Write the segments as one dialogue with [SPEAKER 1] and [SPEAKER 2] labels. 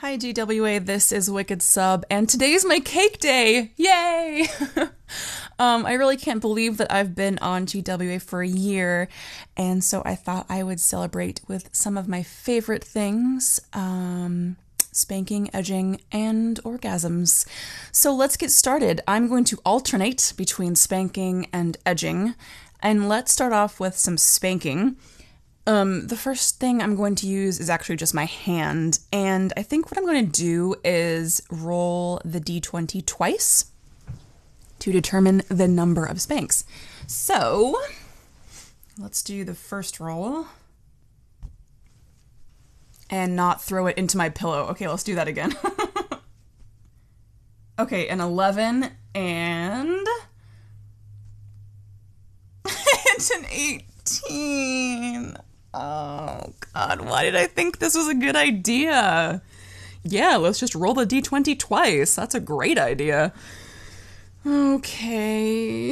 [SPEAKER 1] Hi GWA, this is Wicked Sub, and today's my cake day! Yay! I really can't believe that I've been on GWA for a year, and so I thought I would celebrate with some of my favorite things, spanking, edging, and orgasms. So let's get started. I'm going to alternate between spanking and edging, and let's start off with some spanking. The first thing I'm going to use is actually just my hand, and I think what I'm going to do is roll the d20 twice to determine the number of spanks. So, let's do the first roll and not throw it into my pillow. Okay, let's do that again. Okay, an 11 and it's an 18. Oh, God, why did I think this was a good idea? Yeah, let's just roll the d20 twice. That's a great idea. Okay.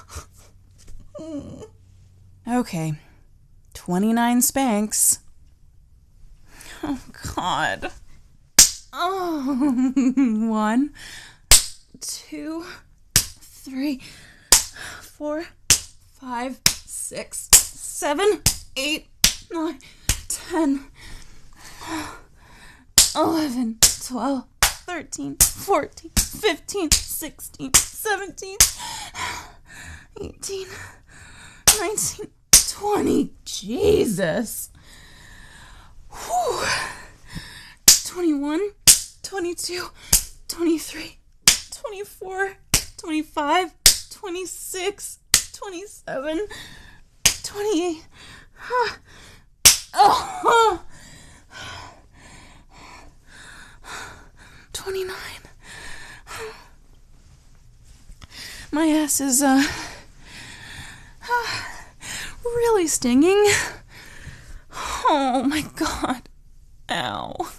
[SPEAKER 1] Okay. 29 spanks. Oh, God. Oh, 1, 2, 3, 4, 5, 6, 7, 8, 9, 10, 11, 12, 13, 14, 15, 16, 17, 18, 19, 20. Jesus. Whew. 21, 22, 23, 24, 25, 26, 27, 28. Oh, 29. My ass is really stinging. Oh my God. Ow.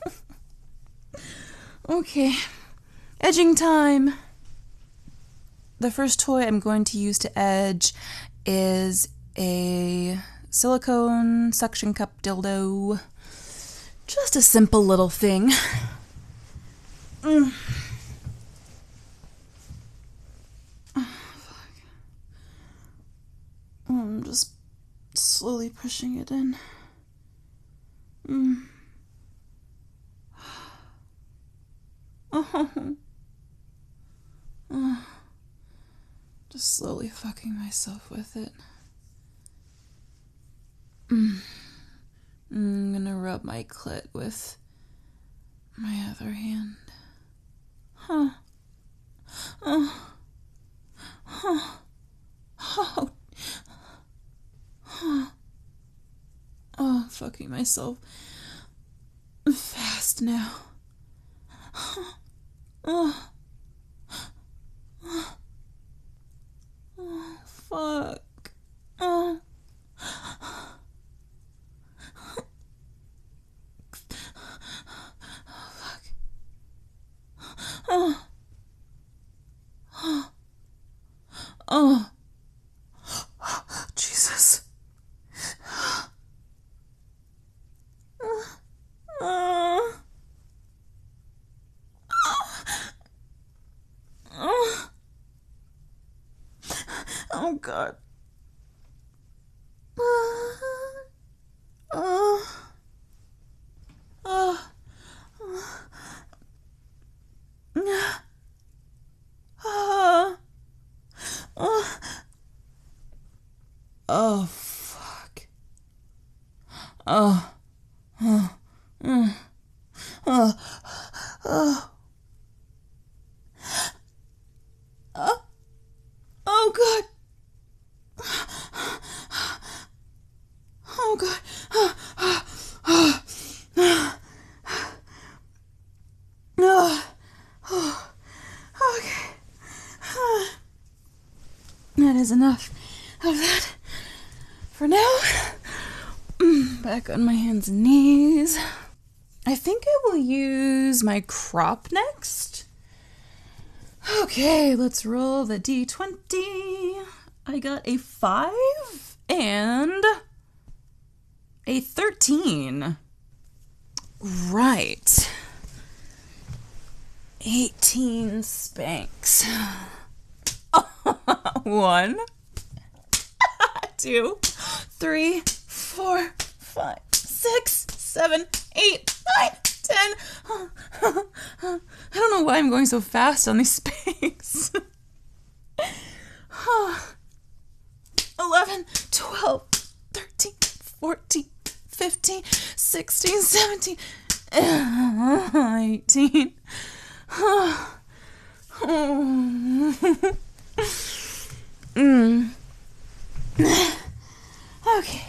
[SPEAKER 1] Okay. Edging time. The first toy I'm going to use to edge is a silicone suction cup dildo. Just a simple little thing. Oh, fuck. I'm just slowly pushing it in. Just slowly fucking myself with it. I'm gonna rub my clit with my other hand. Oh, fucking myself fast now. Oh, fuck. Oh. Oh. Oh. Jesus. Oh, God. Oh, fuck. Oh. Oh, God. Oh, God. Okay. That is enough of that for now. Back on my hands and knees. I think I will use my crop next. Okay, let's roll the d20. I got a 5 and a 13. Right. 18 spanks. 1, 2, 3, 4, 5, 6, 7, 8, 9, 10. I don't know why I'm going so fast on these spanks. 11, 12, 13, 14, 15, 16, 17, 18. Okay.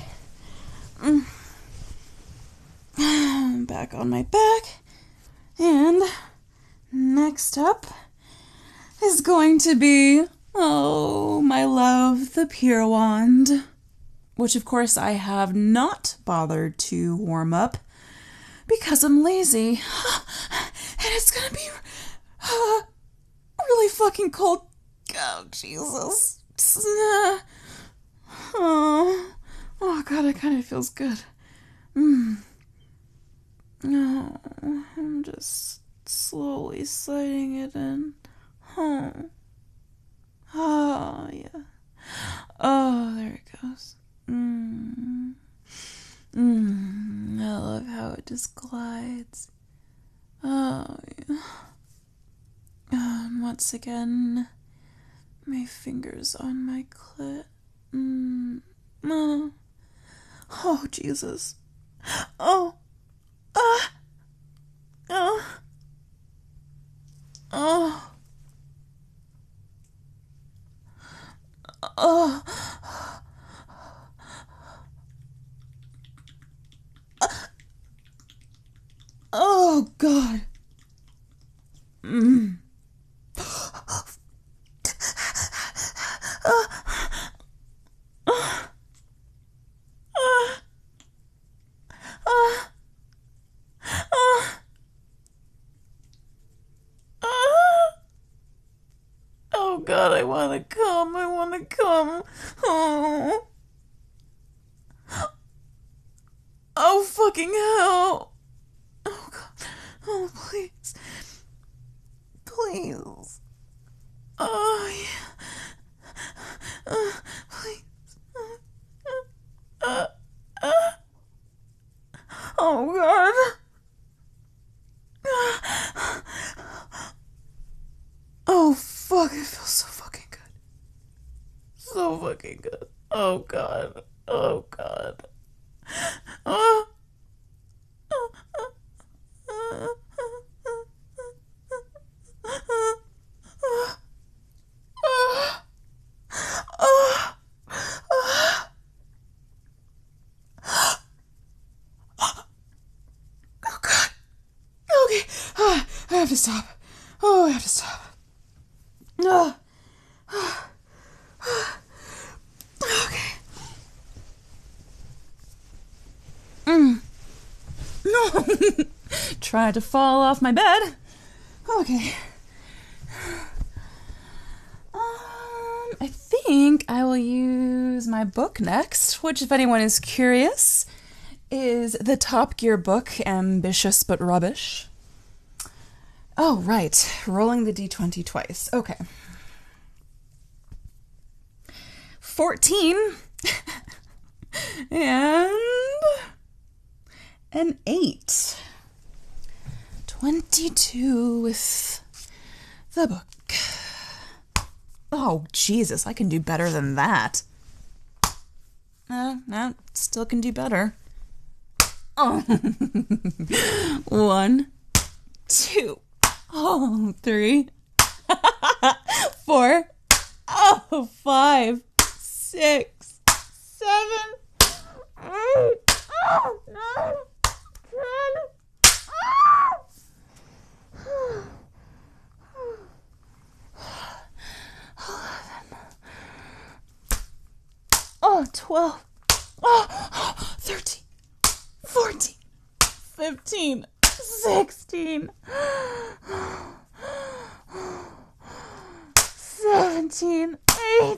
[SPEAKER 1] I'm back on my back. And next up is going to be, oh, my love, the Pure Wand, which of course I have not bothered to warm up because I'm lazy. And it's gonna be really fucking cold. Oh, Jesus. Oh, God, it kind of feels good. Oh, I'm just slowly sliding it in. Oh, yeah. Oh, there it goes. I love how it just glides. Oh, yeah. And once again, my fingers on my clit. Oh, Jesus. Oh. Oh. Oh. Oh. Oh, God. Oh, God, I want to come. Oh. Oh, fucking hell. Oh, God. Oh, please. Please. Oh, yeah. Please. Oh, God. Oh, fuck. It feels so fucking good. So fucking good. Oh, God. Oh, God. Oh. Okay. I have to stop. Oh, I have to stop. Okay. No. Tried to fall off my bed. Okay. I think I will use my book next, which, if anyone is curious, is the Top Gear book, Ambitious but Rubbish. Oh, right. Rolling the D20 twice. Okay. 14. And an 8. 22 with the book. Oh, Jesus, I can do better than that. No, still can do better. Oh. 1, 2, 3, 4, 5, 6, 7, 8, 9, 10. Oh, 12. 13. 14. 15. 16. 17. 18.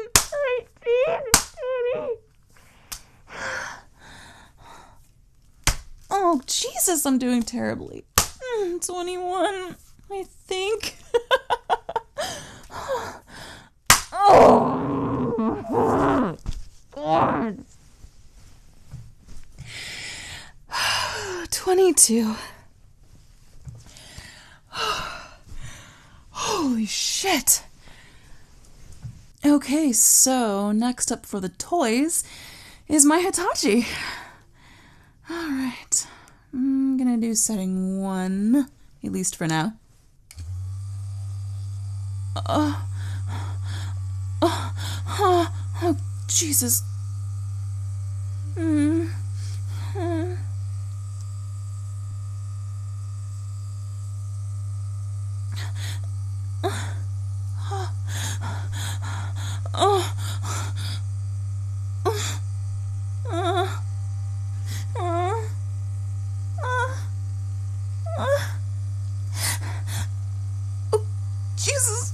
[SPEAKER 1] 20. Oh, Jesus, I'm doing terribly. 21. I think. Oh. 22. Holy shit. Okay, so next up for the toys is my Hitachi. Alright. I'm gonna do setting 1, at least for now. Oh, Jesus. Jesus.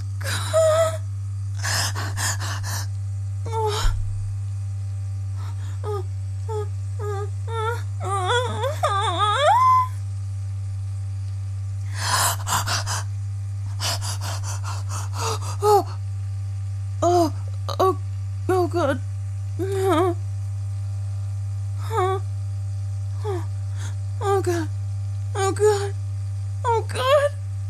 [SPEAKER 1] Oh God. Oh God. Oh God. Oh God.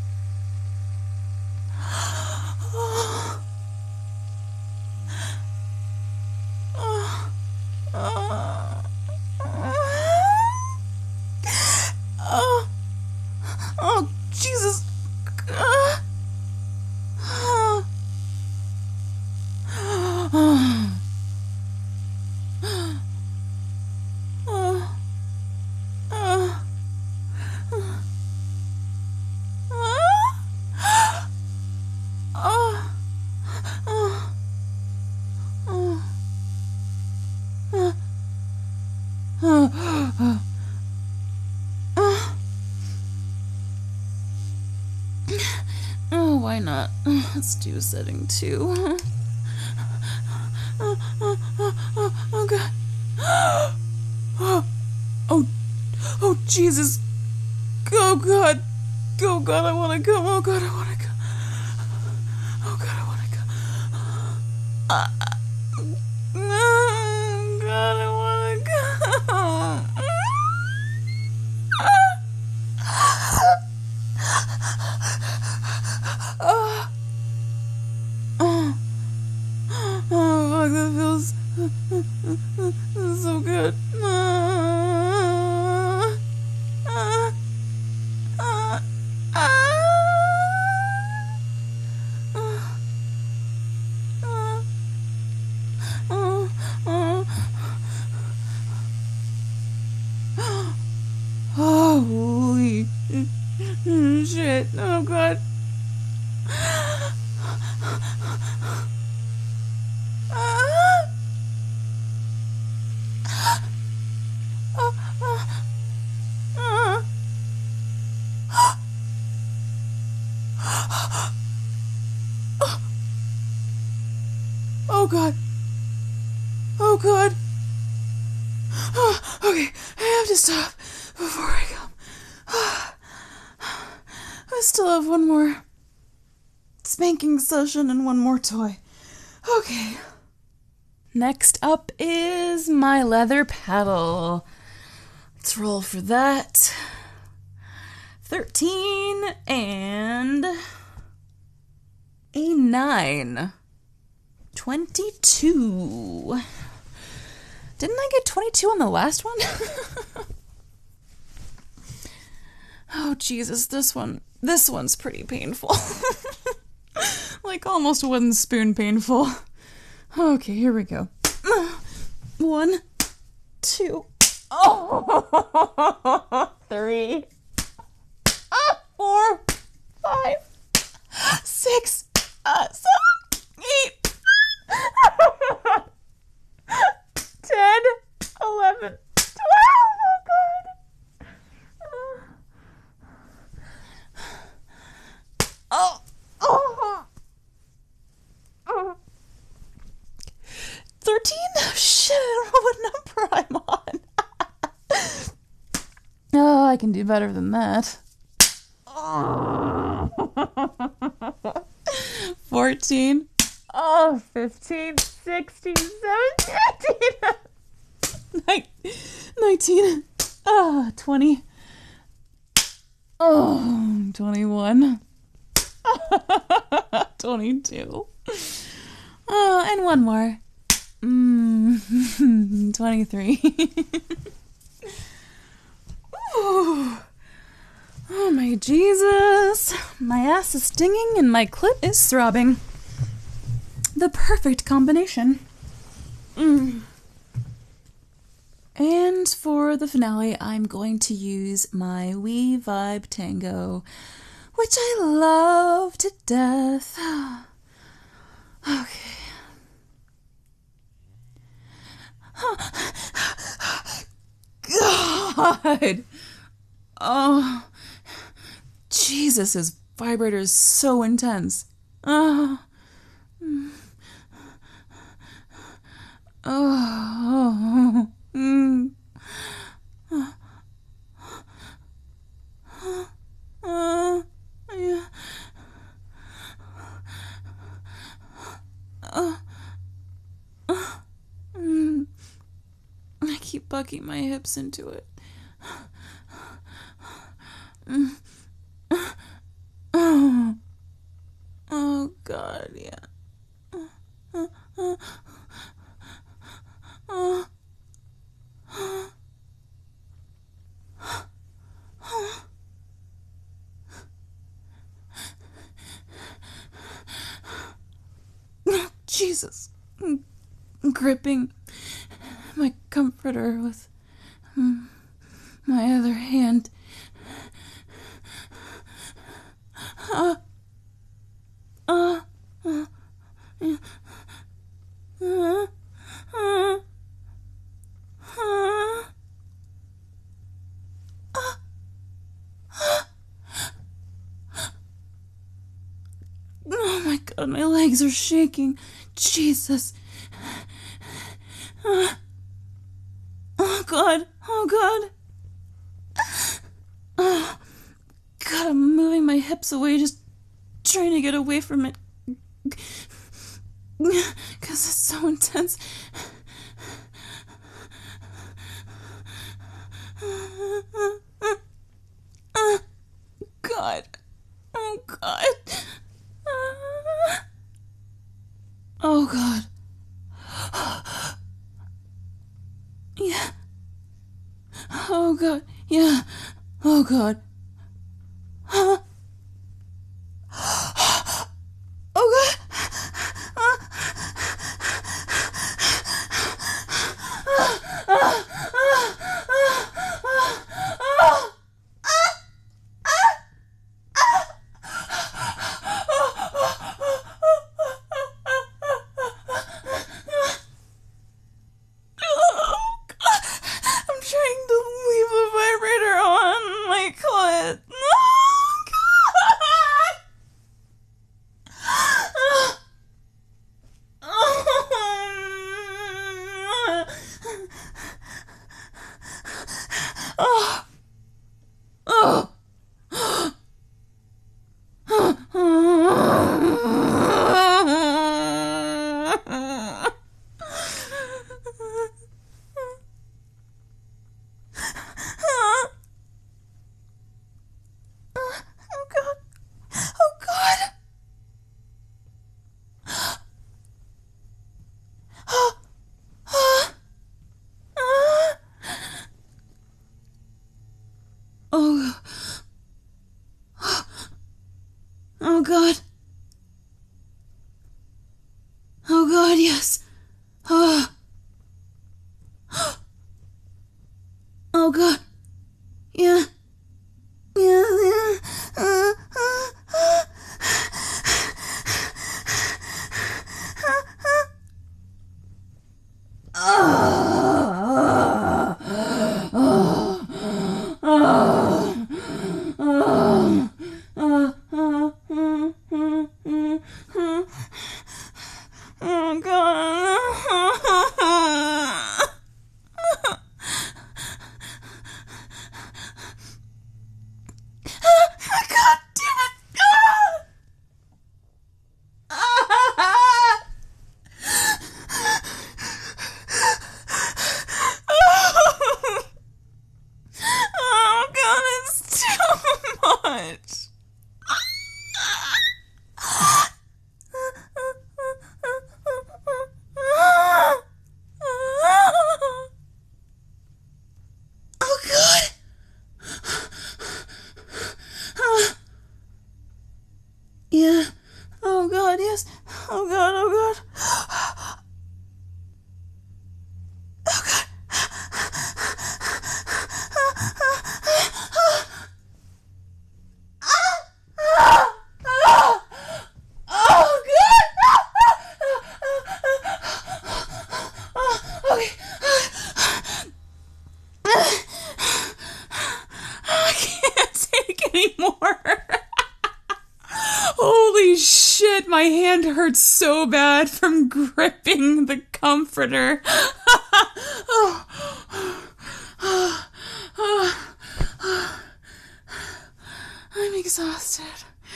[SPEAKER 1] Oh, Jesus. Oh, why not? Let's do setting 2. Oh God. Oh Jesus. Oh God. Oh God, I wanna go. Oh God, I wanna go. Oh God, I wanna go. Oh God, I wanna go. Oh fuck, that feels so good. Holy shit. Oh God. Oh God. Oh God. Okay, I have to stop before I come. I still have one more spanking session and one more toy. Okay. Next up is my leather paddle. Let's roll for that. 13 and a 9. 22. Didn't I get 22 on the last one? Oh, Jesus, this one's pretty painful. Like almost wooden spoon painful. Okay, here we go. 1, 2, 3, 4, 5, 6, 7, 8, 10, 11, 12. Oh God. Oh. 13? Shit, I don't know what number I'm on. Oh, I can do better than that. Oh. 14. Oh, 15, 16, 17, 18. 19. 20. Oh, 21. 22. And one more. 23. Ooh. Oh my Jesus. My ass is stinging and my clit is throbbing. The perfect combination. And for the finale, I'm going to use my We Vibe Tango, which I love to death. Okay. God. Oh. Jesus, his vibrator is so intense. Oh. Oh. Yeah. I keep bucking my hips into it. Oh God, yeah. Jesus. Gripping my comforter with my other hand. Oh my God, my legs are shaking. Jesus. Oh God. Oh God. Oh God, I'm moving my hips away, just trying to get away from it. Because it's so intense. God. Oh God. Oh God. Yeah. Oh God. Yeah. Oh God. Huh? Oh God. I'm trying to leave a vibrator on my clit. Oh God. Oh God, yes. Oh. Oh God. Yeah. Yeah. much. Oh God. Yeah. Oh God, yes. Oh God, oh God. Oh God. Oh God. Okay. I can't take anymore. Holy shit, my hand hurts so bad from gripping the comforter. I'm exhausted.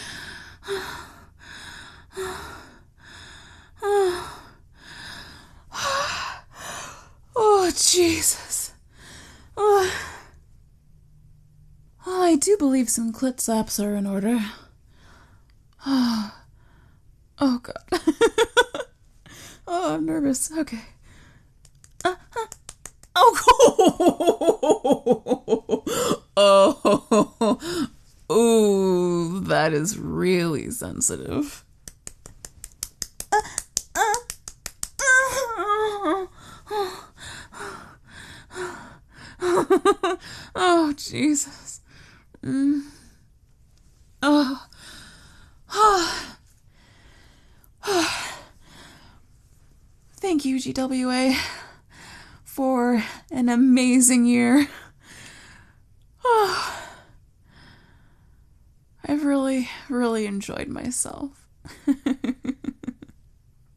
[SPEAKER 1] Oh, Jesus. Oh, I do believe some clit slaps are in order. Oh, God. Oh, I'm nervous. Okay. Oh, oh, that is really sensitive. Oh, Jesus. Oh. Thank you, GWA, for an amazing year. I've really, really enjoyed myself.